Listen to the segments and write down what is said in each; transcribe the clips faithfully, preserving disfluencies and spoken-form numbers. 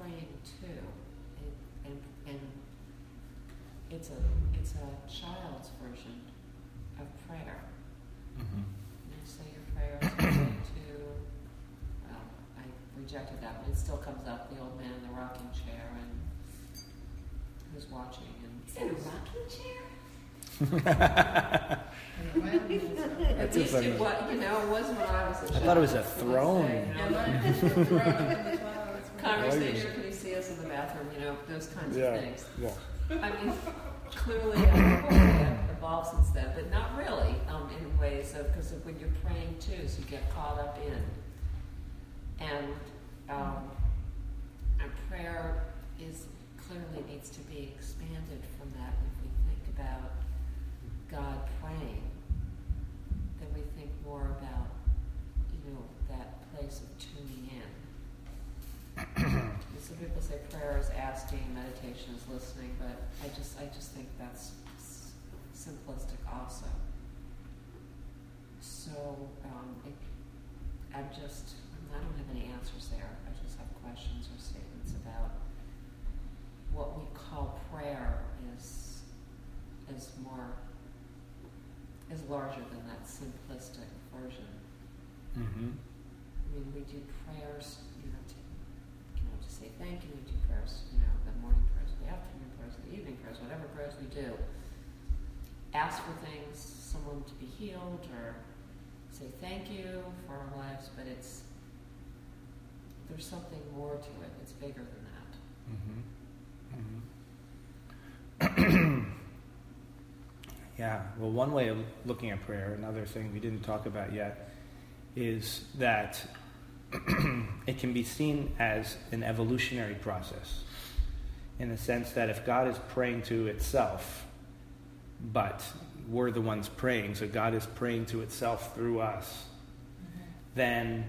praying too, and, and, and it's a it's a child's version of prayer. Mm-hmm. You say your prayers related to, well, I rejected that, but it still comes up, the old man in the rocking chair and who's watching. And is that a rocking chair? At least it was, you know, it wasn't when I was a child. I thought it was a throne. Conversation, can you see us in the bathroom, you know, those kinds yeah. of things. Yeah. I mean, clearly I've evolved since then, but not really um, in ways of, because of when you're praying too, so you get caught up in. And, um, and prayer is clearly needs to be expanded from that. If we think about God praying, then we think more about, you know, that place of tuning in. Some people say prayer is asking, meditation is listening, but I just I just think that's s- simplistic also. So um, it, I'm just I don't have any answers there. I just have questions or statements about what we call prayer is is more is larger than that simplistic version. Mm-hmm. I mean, we do prayers, you know, to you know, to say thank you. We do prayers, you know, the morning prayers, the afternoon prayers, the evening prayers, whatever prayers we do. Ask for things, someone to be healed, or say thank you for our lives. But it's there's something more to it. It's bigger than that. Mm-hmm. Mm-hmm. Yeah. Well, one way of looking at prayer, another thing we didn't talk about yet, is that it can be seen as an evolutionary process, in the sense that if God is praying to itself, but we're the ones praying, so God is praying to itself through us, mm-hmm. then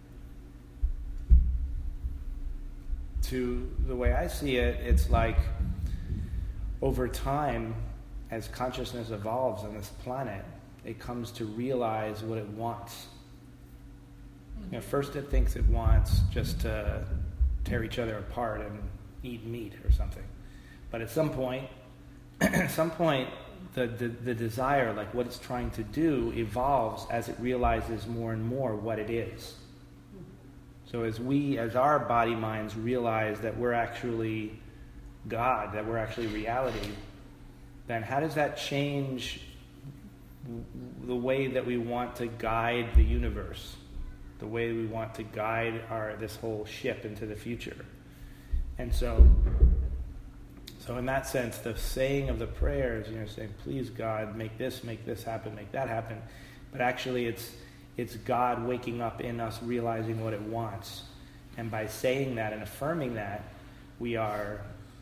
to the way I see it, it's like over time, as consciousness evolves on this planet, it comes to realize what it wants. You know, first it thinks it wants just to tear each other apart and eat meat or something. But at some point, at some point, the, the, the desire, like what it's trying to do, evolves as it realizes more and more what it is. So as we, as our body minds realize that we're actually God, that we're actually reality, then how does that change the way that we want to guide the universe? The way we want to guide our this whole ship into the future. And so, so in that sense, the saying of the prayers, you know, saying, please God, make this, make this happen, make that happen. But actually it's it's God waking up in us, realizing what it wants. And by saying that and affirming that, we are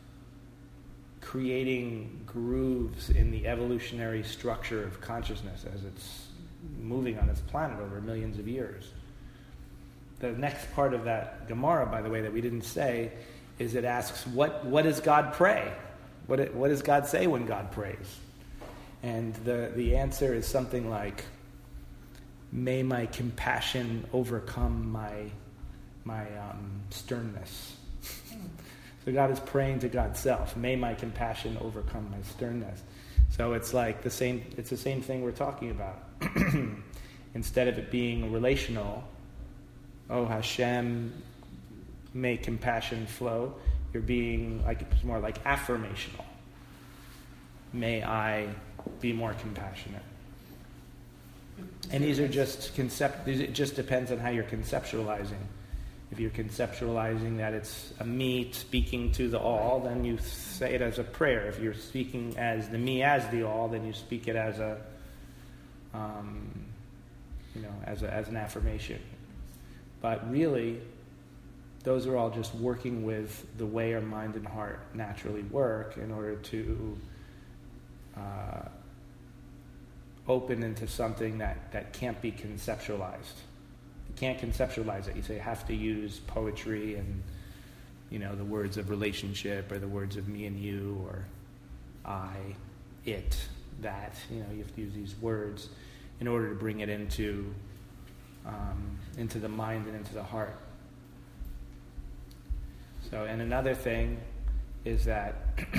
creating grooves in the evolutionary structure of consciousness as it's moving on this planet over millions of years. The next part of that Gemara, by the way, that we didn't say, is it asks, what, what does God pray? What, it, what does God say when God prays? And the, the answer is something like, may my compassion overcome my, my um, sternness. So God is praying to God's self. May my compassion overcome my sternness. So it's like the same, it's the same thing we're talking about. Instead of it being relational, oh Hashem, may compassion flow, you're being like, it's more like affirmational. May I be more compassionate. And these are just concept, it just depends on how you're conceptualizing. If you're conceptualizing that it's a me speaking to the all, then you say it as a prayer. If you're speaking as the me as the all, then you speak it as a, um, you know, as a, as an affirmation. But really, those are all just working with the way our mind and heart naturally work in order to uh, open into something that, that can't be conceptualized. You can't conceptualize it. You say you have to use poetry and, you know, the words of relationship or the words of me and you or I, it, that. You know, you have to use these words in order to bring it into um, into the mind and into the heart. So, and another thing is that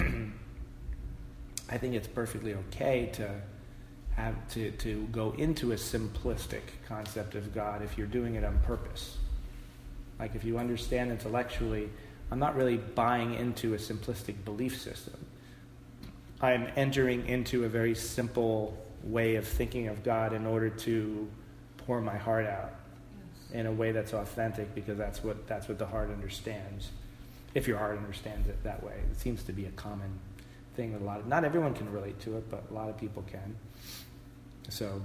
I think it's perfectly okay to have to, to go into a simplistic concept of God if you're doing it on purpose. Like if you understand intellectually, I'm not really buying into a simplistic belief system. I'm entering into a very simple way of thinking of God in order to pour my heart out yes. in a way that's authentic, because that's what that's what the heart understands. If your heart understands it that way, it seems to be a common thing with a lot of. Not everyone can relate to it, but a lot of people can. So,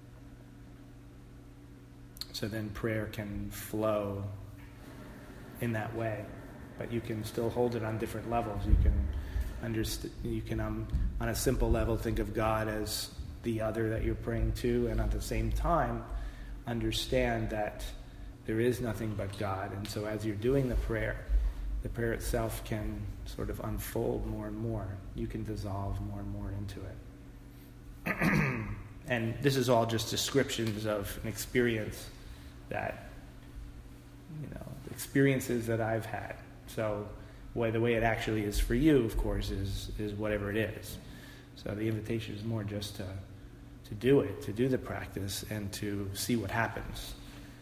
so then prayer can flow in that way, but you can still hold it on different levels. You can understand. You can, um, on a simple level, think of God as the other that you're praying to, and at the same time, understand that there is nothing but God. And so, as you're doing the prayer, the prayer itself can sort of unfold more and more. You can dissolve more and more into it. And this is all just descriptions of an experience that, you know, experiences that I've had. So way, the way it actually is for you, of course, is is whatever it is. So the invitation is more just to to do it, to do the practice, and to see what happens.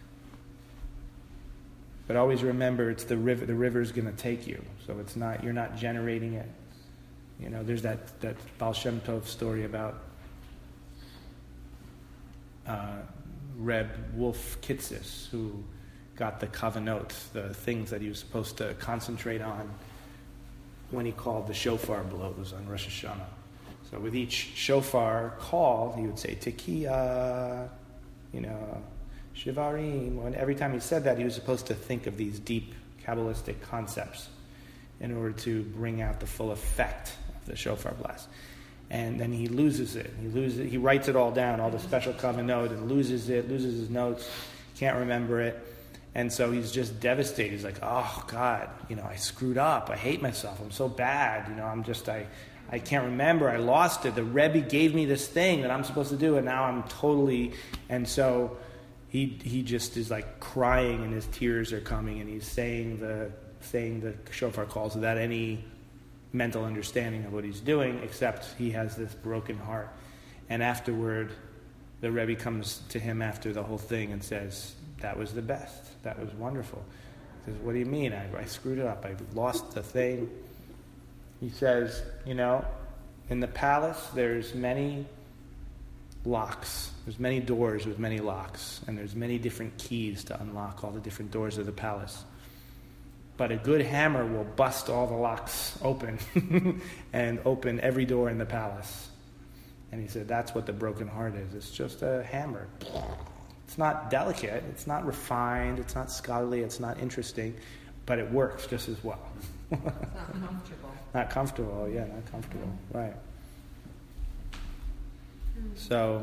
But always remember, it's the river. The river's going to take you. So it's not, you're not generating it. You know, there's that, that Baal Shem Tov story about uh, Reb Wolf Kitsis, who got the kavanot, the things that he was supposed to concentrate on when he called the shofar blows on Rosh Hashanah. So with each shofar call, he would say, Tekiah, you know, Shivarim. And every time he said that, he was supposed to think of these deep Kabbalistic concepts in order to bring out the full effect of the shofar blast. And then he loses it. He loses it. He writes it all down, all the special kavanot, and loses it, loses his notes, can't remember it. And so he's just devastated. He's like, oh, God, you know, I screwed up. I hate myself. I'm so bad. You know, I'm just, I, I can't remember. I lost it. The Rebbe gave me this thing that I'm supposed to do, and now I'm totally, and so he he just is like crying, and his tears are coming, and he's saying the saying the shofar calls without any mental understanding of what he's doing, except he has this broken heart. And afterward, the Rebbe comes to him after the whole thing and says, that was the best. That was wonderful. He says, what do you mean? I, I screwed it up. I lost the thing. He says, you know, in the palace, there's many locks. There's many doors with many locks. And there's many different keys to unlock all the different doors of the palace. But a good hammer will bust all the locks open and open every door in the palace. And he said, that's what the broken heart is. It's just a hammer. It's not delicate, it's not refined, it's not scholarly, it's not interesting, but it works just as well. It's not comfortable. Not comfortable, yeah, not comfortable, right. Mm. So,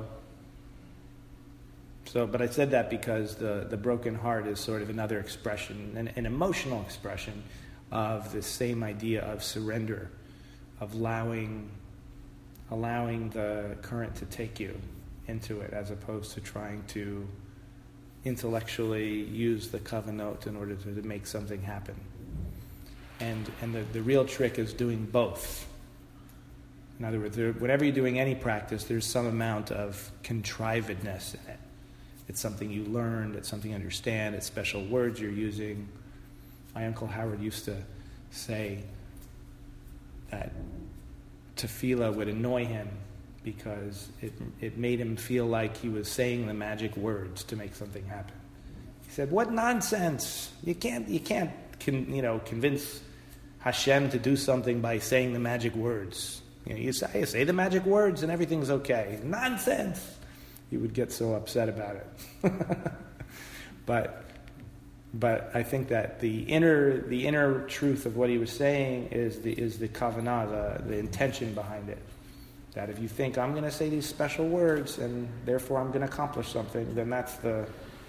so, but I said that because the, the broken heart is sort of another expression, an, an emotional expression of the same idea of surrender, of allowing, allowing the current to take you into it, as opposed to trying to intellectually use the kavanot in order to, to make something happen. And and the, the real trick is doing both. In other words, there, whenever you're doing any practice, there's some amount of contrivedness in it. It's something you learned, it's something you understand, it's special words you're using. My Uncle Howard used to say that tefillah would annoy him because it it made him feel like he was saying the magic words to make something happen. He said, "What nonsense! You can't you can't con, you know convince Hashem to do something by saying the magic words. You know, you say you say the magic words and everything's okay. Nonsense!" He would get so upset about it. but but I think that the inner the inner truth of what he was saying is the is the kavanah, the, the intention behind it. That if you think, I'm going to say these special words and therefore I'm going to accomplish something, then that's the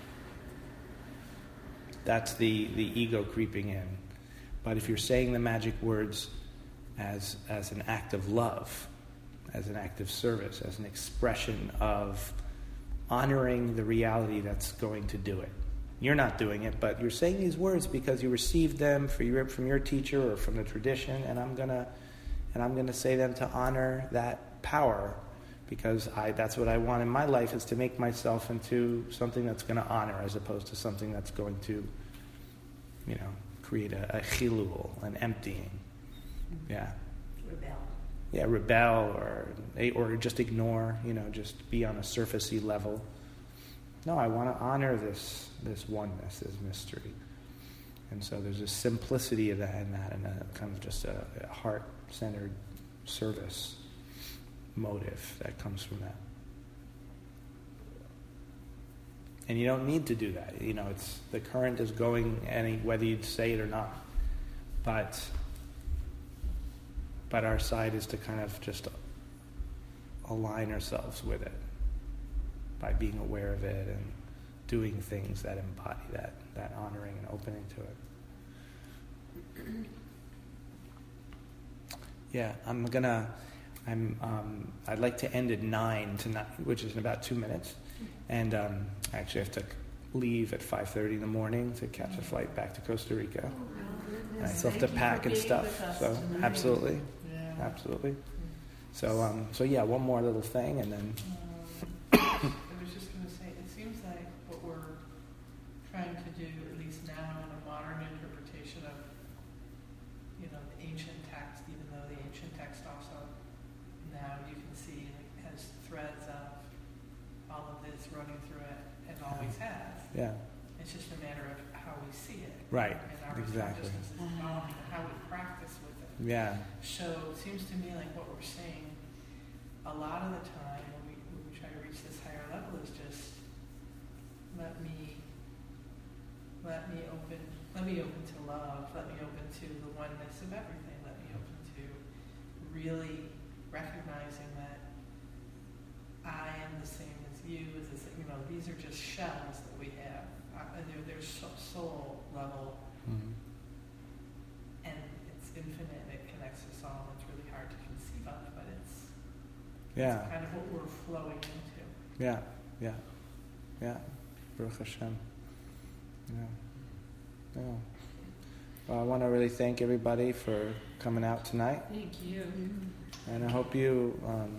that's the, the ego creeping in. But if you're saying the magic words as as an act of love, as an act of service, as an expression of honoring the reality that's going to do it, You're not doing it, but you're saying these words because you received them for your, from your teacher or from the tradition, and I'm gonna and I'm gonna say them to honor that power, because I that's what I want in my life, is to make myself into something that's going to honor, as opposed to something that's going to, you know, create a, a chilul, an emptying. Yeah. Rebel. Yeah, rebel or or just ignore, you know, just be on a surfacey level. No, I want to honor this this oneness, this mystery. And so there's a simplicity of that in that, and a kind of just a, a heart-centered service motive that comes from that. And you don't need to do that. You know, it's the current is going any whether you'd say it or not. But but our side is to kind of just align ourselves with it by being aware of it and doing things that embody that, that honoring and opening to it. Yeah, I'm gonna I'm um, I'd like to end at nine tonight, which is in about two minutes. And um, I actually have to leave at five thirty in the morning to catch a flight back to Costa Rica. And I still have to pack and stuff. So tonight. absolutely, yeah. absolutely. So um, so yeah, one more little thing, and then. Um, I was just going to say, it seems like what we're trying to do, at least now, in a modern interpretation of, you know, the ancient text, even though the ancient text also now you can see like, has threads of all of this running through it, and always has. Yeah. It's just a matter of how we see it. Right. And our Exactly. consciousness is evolving, and how we practice with it. Yeah. So it seems to me like what we're saying a lot of the time when we, when we try to reach this higher level is just let me let me open let me open to love, let me open to the oneness of everything, let me open to really recognizing that I am the same as you, as the same, you know, these are just shells that we have. Uh, and they're, they're soul level, Mm-hmm. and it's infinite, it connects us all, it's really hard to conceive of, but it's Yeah. It's kind of what we're flowing into. Yeah. Yeah. Yeah. Baruch Hashem. Yeah. Yeah. Well, I want to really thank everybody for coming out tonight. Thank you. And I hope you. Um,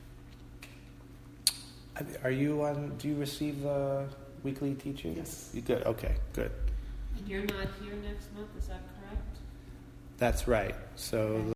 are you on? Do you receive the weekly teachings? Yes. You good? Okay. Good. And you're not here next month, is that correct? That's right. So.